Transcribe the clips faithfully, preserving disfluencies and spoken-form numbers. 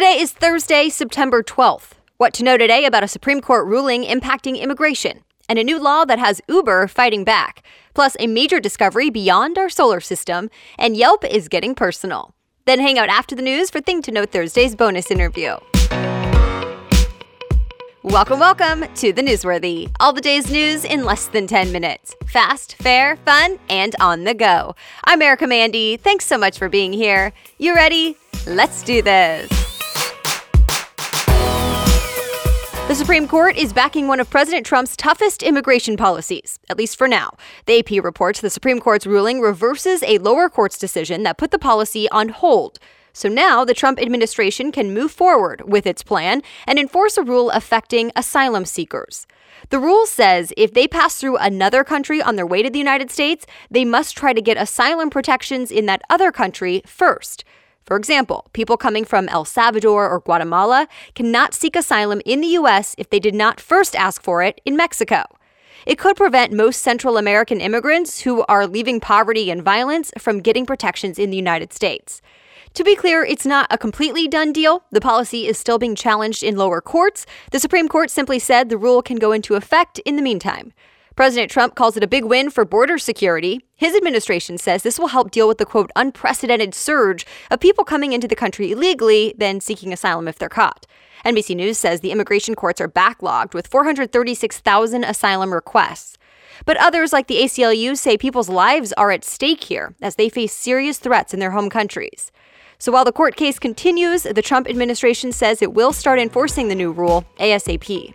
Today is Thursday, September twelfth. What to know today about a Supreme Court ruling impacting immigration, and a new law that has Uber fighting back, plus a major discovery beyond our solar system, and Yelp is getting personal. Then hang out after the news for Thing to Know Thursday's bonus interview. Welcome, welcome to The Newsworthy. All the day's news in less than ten minutes. Fast, fair, fun, and on the go. I'm Erica Mandy. Thanks so much for being here. You ready? Let's do this. The Supreme Court is backing one of President Trump's toughest immigration policies, at least for now. The A P reports the Supreme Court's ruling reverses a lower court's decision that put the policy on hold. So now the Trump administration can move forward with its plan and enforce a rule affecting asylum seekers. The rule says if they pass through another country on their way to the United States, they must try to get asylum protections in that other country first. For example, people coming from El Salvador or Guatemala cannot seek asylum in the U S if they did not first ask for it in Mexico. It could prevent most Central American immigrants who are leaving poverty and violence from getting protections in the United States. To be clear, it's not a completely done deal. The policy is still being challenged in lower courts. The Supreme Court simply said the rule can go into effect in the meantime. President Trump calls it a big win for border security. His administration says this will help deal with the, quote, unprecedented surge of people coming into the country illegally, then seeking asylum if they're caught. N B C News says the immigration courts are backlogged with four hundred thirty-six thousand asylum requests. But others, like the A C L U, say people's lives are at stake here as they face serious threats in their home countries. So while the court case continues, the Trump administration says it will start enforcing the new rule ASAP.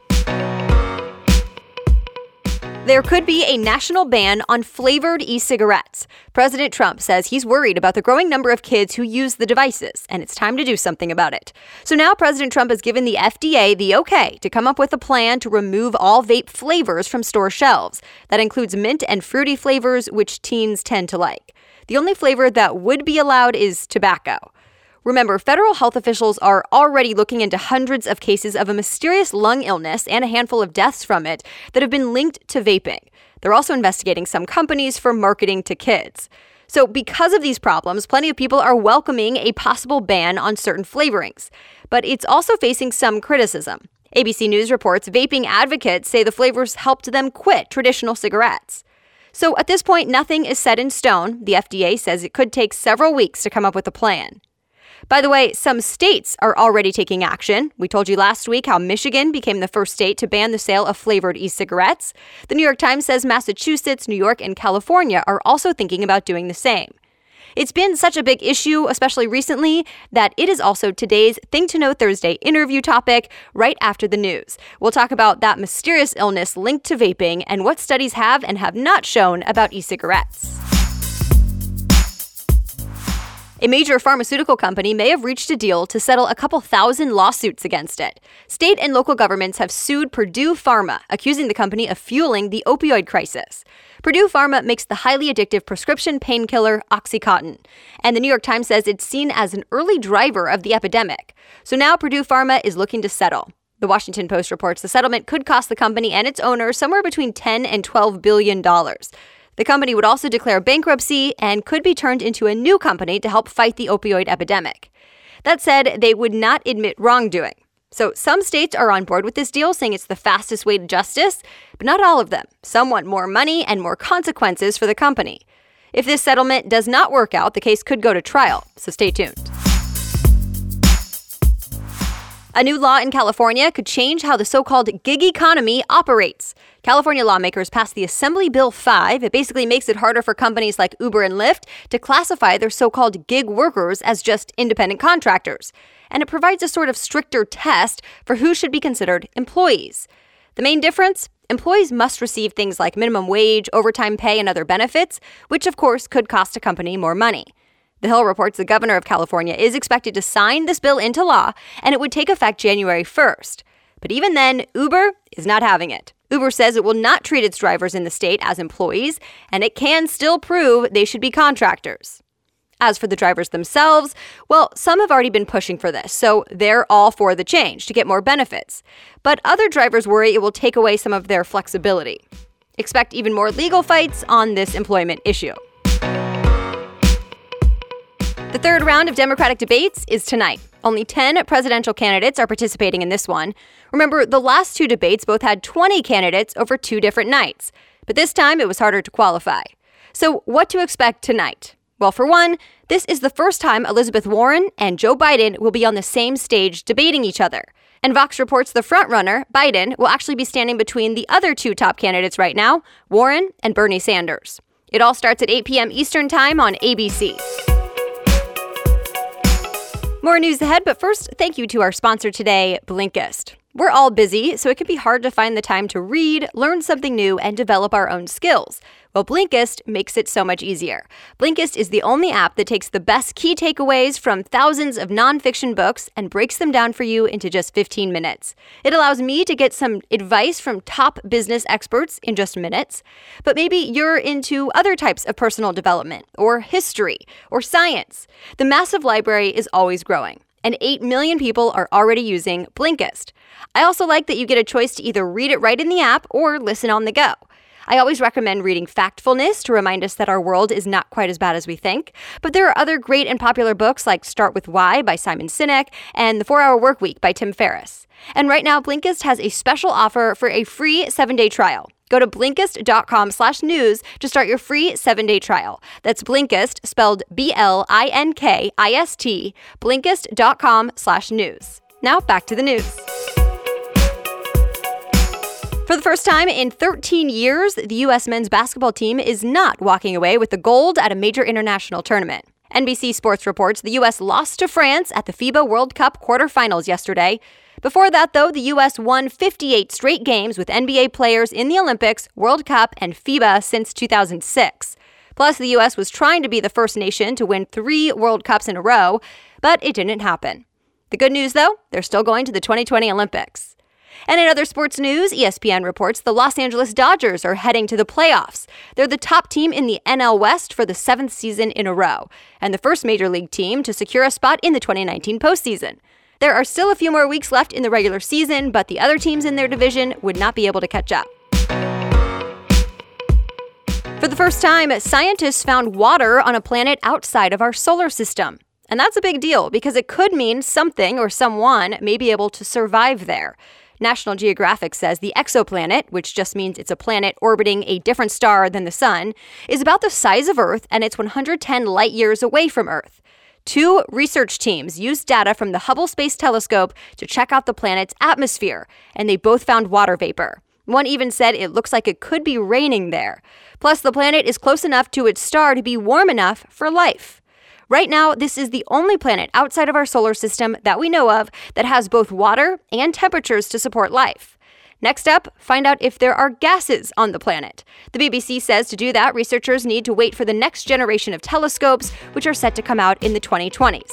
There could be a national ban on flavored e-cigarettes. President Trump says he's worried about the growing number of kids who use the devices, and it's time to do something about it. So now President Trump has given the F D A the okay to come up with a plan to remove all vape flavors from store shelves. That includes mint and fruity flavors, which teens tend to like. The only flavor that would be allowed is tobacco. Remember, federal health officials are already looking into hundreds of cases of a mysterious lung illness and a handful of deaths from it that have been linked to vaping. They're also investigating some companies for marketing to kids. So because of these problems, plenty of people are welcoming a possible ban on certain flavorings. But it's also facing some criticism. A B C News reports vaping advocates say the flavors helped them quit traditional cigarettes. So at this point, nothing is set in stone. The F D A says it could take several weeks to come up with a plan. By the way, some states are already taking action. We told you last week how Michigan became the first state to ban the sale of flavored e-cigarettes. The New York Times says Massachusetts, New York, and California are also thinking about doing the same. It's been such a big issue, especially recently, that it is also today's Thing to Know Thursday interview topic right after the news. We'll talk about that mysterious illness linked to vaping and what studies have and have not shown about e-cigarettes. A major pharmaceutical company may have reached a deal to settle a couple thousand lawsuits against it. State and local governments have sued Purdue Pharma, accusing the company of fueling the opioid crisis. Purdue Pharma makes the highly addictive prescription painkiller OxyContin, and the New York Times says it's seen as an early driver of the epidemic. So now Purdue Pharma is looking to settle. The Washington Post reports the settlement could cost the company and its owner somewhere between ten and twelve billion dollars. The company would also declare bankruptcy and could be turned into a new company to help fight the opioid epidemic. That said, they would not admit wrongdoing. So some states are on board with this deal, saying it's the fastest way to justice, but not all of them. Some want more money and more consequences for the company. If this settlement does not work out, the case could go to trial, so stay tuned. A new law in California could change how the so-called gig economy operates. California lawmakers passed the Assembly Bill five. It basically makes it harder for companies like Uber and Lyft to classify their so-called gig workers as just independent contractors. And it provides a sort of stricter test for who should be considered employees. The main difference? Employees must receive things like minimum wage, overtime pay, and other benefits, which of course could cost a company more money. The Hill reports the governor of California is expected to sign this bill into law, and it would take effect January first. But even then, Uber is not having it. Uber says it will not treat its drivers in the state as employees, and it can still prove they should be contractors. As for the drivers themselves, well, some have already been pushing for this, so they're all for the change to get more benefits. But other drivers worry it will take away some of their flexibility. Expect even more legal fights on this employment issue. The third round of Democratic debates is tonight. Only ten presidential candidates are participating in this one. Remember, the last two debates both had twenty candidates over two different nights. But this time, it was harder to qualify. So what to expect tonight? Well, for one, this is the first time Elizabeth Warren and Joe Biden will be on the same stage debating each other. And Vox reports the frontrunner, Biden, will actually be standing between the other two top candidates right now, Warren and Bernie Sanders. It all starts at eight p.m. Eastern Time on A B C. More news ahead, but first, thank you to our sponsor today, Blinkist. We're all busy, so it can be hard to find the time to read, learn something new, and develop our own skills. Well, Blinkist makes it so much easier. Blinkist is the only app that takes the best key takeaways from thousands of nonfiction books and breaks them down for you into just fifteen minutes. It allows me to get some advice from top business experts in just minutes. But maybe you're into other types of personal development, or history, or science. The massive library is always growing, and eight million people are already using Blinkist. I also like that you get a choice to either read it right in the app or listen on the go. I always recommend reading Factfulness to remind us that our world is not quite as bad as we think. But there are other great and popular books like Start With Why by Simon Sinek and The four-Hour Workweek by Tim Ferriss. And right now, Blinkist has a special offer for a free seven-day trial. Go to Blinkist.com slash news to start your free seven-day trial. That's Blinkist, spelled B L I N K I S T, Blinkist.com slash news. Now back to the news. For the first time in thirteen years, the U S men's basketball team is not walking away with the gold at a major international tournament. N B C Sports reports the U S lost to France at the FIBA World Cup quarterfinals yesterday. Before that, though, the U S won fifty-eight straight games with N B A players in the Olympics, World Cup, and FIBA since two thousand six. Plus, the U S was trying to be the first nation to win three World Cups in a row, but it didn't happen. The good news, though, they're still going to the twenty twenty Olympics. And in other sports news, E S P N reports the Los Angeles Dodgers are heading to the playoffs. They're the top team in the N L West for the seventh season in a row, and the first major league team to secure a spot in the twenty nineteen postseason. There are still a few more weeks left in the regular season, but the other teams in their division would not be able to catch up. For the first time, scientists found water on a planet outside of our solar system. And that's a big deal because it could mean something or someone may be able to survive there. National Geographic says the exoplanet, which just means it's a planet orbiting a different star than the sun, is about the size of Earth and it's one hundred ten light years away from Earth. Two research teams used data from the Hubble Space Telescope to check out the planet's atmosphere, and they both found water vapor. One even said it looks like it could be raining there. Plus, the planet is close enough to its star to be warm enough for life. Right now, this is the only planet outside of our solar system that we know of that has both water and temperatures to support life. Next up, find out if there are gases on the planet. The B B C says to do that, researchers need to wait for the next generation of telescopes, which are set to come out in the twenty twenties.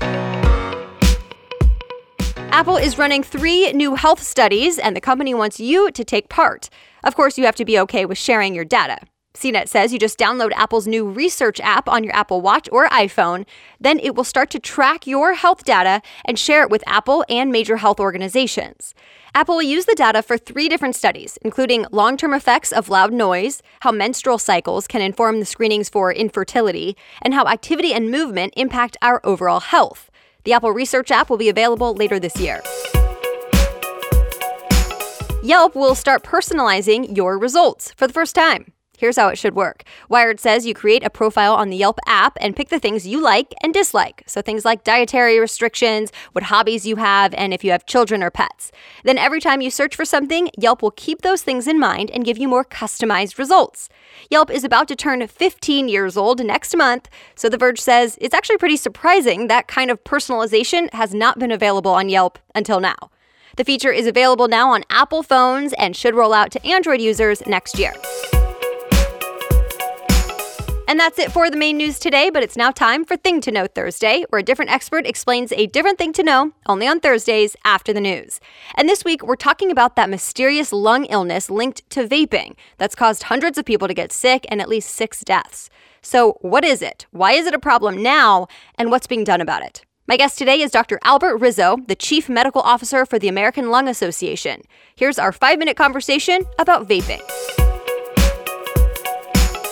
Apple is running three new health studies, and the company wants you to take part. Of course, you have to be okay with sharing your data. C net says you just download Apple's new Research app on your Apple Watch or iPhone. Then it will start to track your health data and share it with Apple and major health organizations. Apple will use the data for three different studies, including long-term effects of loud noise, how menstrual cycles can inform the screenings for infertility, and how activity and movement impact our overall health. The Apple Research app will be available later this year. Yelp will start personalizing your results for the first time. Here's how it should work. Wired says you create a profile on the Yelp app and pick the things you like and dislike. So things like dietary restrictions, what hobbies you have, and if you have children or pets. Then every time you search for something, Yelp will keep those things in mind and give you more customized results. Yelp is about to turn fifteen years old next month, so The Verge says it's actually pretty surprising that kind of personalization has not been available on Yelp until now. The feature is available now on Apple phones and should roll out to Android users next year. And that's it for the main news today, but it's now time for Thing to Know Thursday, where a different expert explains a different thing to know, only on Thursdays after the news. And this week, we're talking about that mysterious lung illness linked to vaping that's caused hundreds of people to get sick and at least six deaths. So what is it? Why is it a problem now? And what's being done about it? My guest today is Doctor Albert Rizzo, the Chief Medical Officer for the American Lung Association. Here's our five-minute conversation about vaping.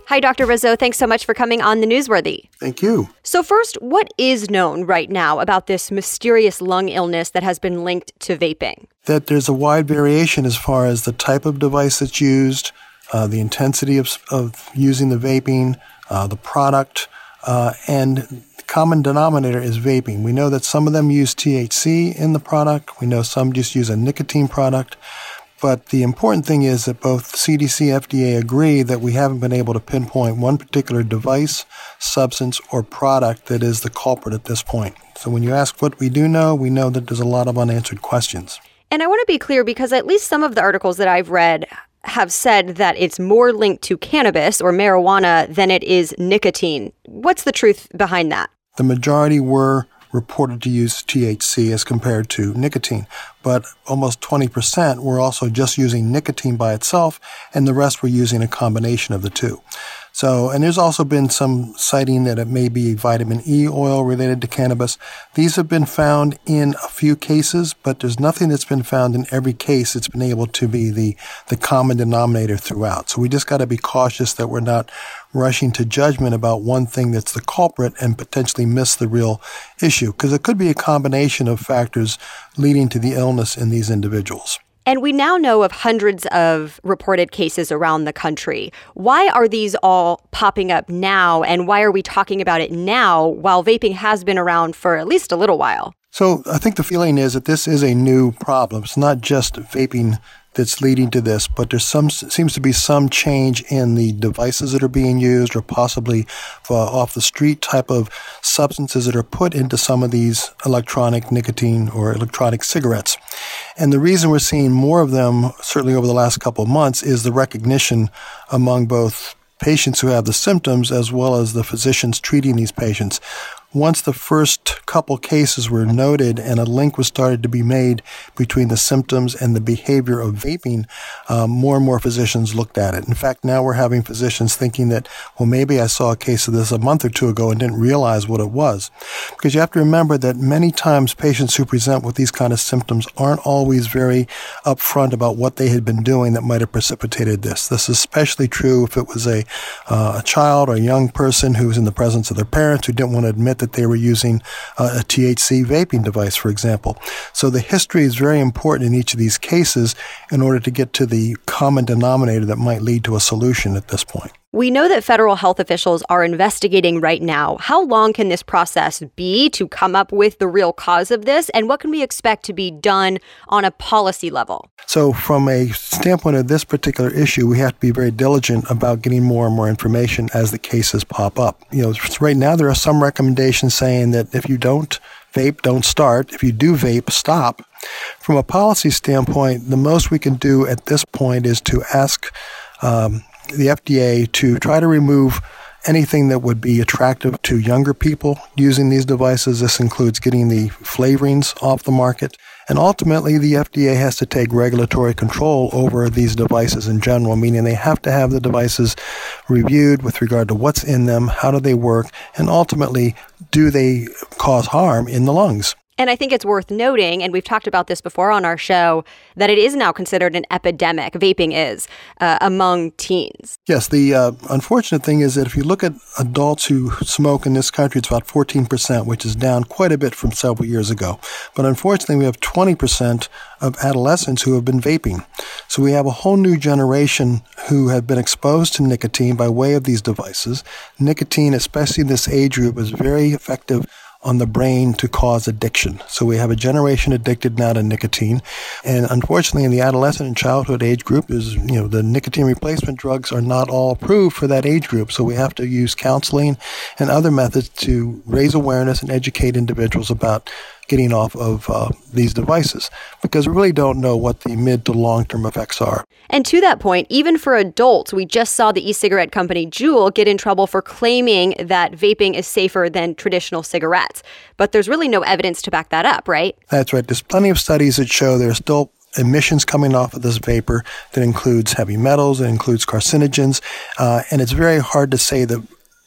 Hi, Doctor Rizzo. Thanks so much for coming on The Newsworthy. Thank you. So first, what is known right now about this mysterious lung illness that has been linked to vaping? That there's a wide variation as far as the type of device that's used, uh, the intensity of, of using the vaping, uh, the product, uh, and the common denominator is vaping. We know that some of them use T H C in the product. We know some just use a nicotine product. But the important thing is that both C D C and F D A agree that we haven't been able to pinpoint one particular device, substance, or product that is the culprit at this point. So when you ask what we do know, we know that there's a lot of unanswered questions. And I want to be clear because at least some of the articles that I've read have said that it's more linked to cannabis or marijuana than it is nicotine. What's the truth behind that? The majority were reported to use T H C as compared to nicotine, but almost twenty percent were also just using nicotine by itself, and the rest were using a combination of the two. So, and there's also been some citing that it may be vitamin E oil related to cannabis. These have been found in a few cases, but there's nothing that's been found in every case that's been able to be the, the common denominator throughout. So we just got to be cautious that we're not rushing to judgment about one thing that's the culprit and potentially miss the real issue, because it could be a combination of factors leading to the illness in these individuals. And we now know of hundreds of reported cases around the country. Why are these all popping up now, and why are we talking about it now while vaping has been around for at least a little while? So I think the feeling is that this is a new problem. It's not just vaping that's leading to this, but there's some seems to be some change in the devices that are being used, or possibly uh, off the street type of substances that are put into some of these electronic nicotine or electronic cigarettes. And the reason we're seeing more of them, certainly over the last couple of months, is the recognition among both patients who have the symptoms as well as the physicians treating these patients. Once the first couple cases were noted and a link was started to be made between the symptoms and the behavior of vaping, um, more and more physicians looked at it. In fact, now we're having physicians thinking that, well, maybe I saw a case of this a month or two ago and didn't realize what it was. Because you have to remember that many times patients who present with these kind of symptoms aren't always very upfront about what they had been doing that might have precipitated this. This is especially true if it was a, uh, a child or a young person who was in the presence of their parents who didn't want to admit that they were using uh, a T H C vaping device, for example. So the history is very important in each of these cases in order to get to the common denominator that might lead to a solution at this point. We know that federal health officials are investigating right now. How long can this process be to come up with the real cause of this? And what can we expect to be done on a policy level? So from a standpoint of this particular issue, we have to be very diligent about getting more and more information as the cases pop up. You know, right now there are some recommendations saying that if you don't vape, don't start. If you do vape, stop. From a policy standpoint, the most we can do at this point is to ask um, the F D A to try to remove anything that would be attractive to younger people using these devices. This includes getting the flavorings off the market. And ultimately, the F D A has to take regulatory control over these devices in general, meaning they have to have the devices reviewed with regard to what's in them, how do they work, and ultimately, do they cause harm in the lungs? And I think it's worth noting, and we've talked about this before on our show, that it is now considered an epidemic, vaping is, uh, among teens. Yes, the uh, unfortunate thing is that if you look at adults who smoke in this country, it's about fourteen percent, which is down quite a bit from several years ago. But unfortunately, we have twenty percent of adolescents who have been vaping. So we have a whole new generation who have been exposed to nicotine by way of these devices. Nicotine, especially in this age group, is very effective on the brain to cause addiction. So we have a generation addicted now to nicotine. And unfortunately, in the adolescent and childhood age group, is you know the nicotine replacement drugs are not all approved for that age group. So we have to use counseling and other methods to raise awareness and educate individuals about getting off of uh, these devices, because we really don't know what the mid to long-term effects are. And to that point, even for adults, we just saw the e-cigarette company Juul get in trouble for claiming that vaping is safer than traditional cigarettes. But there's really no evidence to back that up, right? That's right. There's plenty of studies that show there's still emissions coming off of this vapor that includes heavy metals, that includes carcinogens, uh, and it's very hard to say that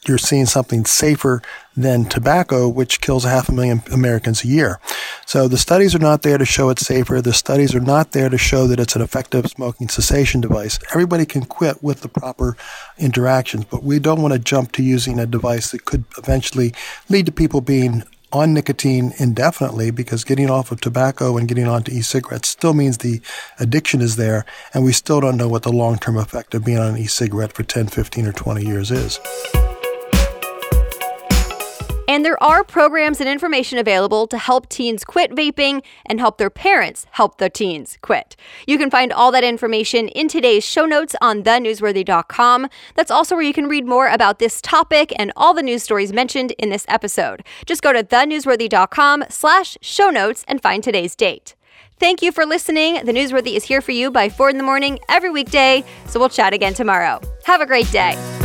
you're seeing something safer than tobacco, which kills a half a million Americans a year. So the studies are not there to show it's safer. The studies are not there to show that it's an effective smoking cessation device. Everybody can quit with the proper interactions, but we don't want to jump to using a device that could eventually lead to people being on nicotine indefinitely, because getting off of tobacco and getting onto e-cigarettes still means the addiction is there, and we still don't know what the long-term effect of being on an e-cigarette for ten, fifteen, or twenty years is. And there are programs and information available to help teens quit vaping and help their parents help their teens quit. You can find all that information in today's show notes on the newsworthy dot com. That's also where you can read more about this topic and all the news stories mentioned in this episode. Just go to the newsworthy dot com slash show notes and find today's date. Thank you for listening. The Newsworthy is here for you by four in the morning every weekday, so we'll chat again tomorrow. Have a great day.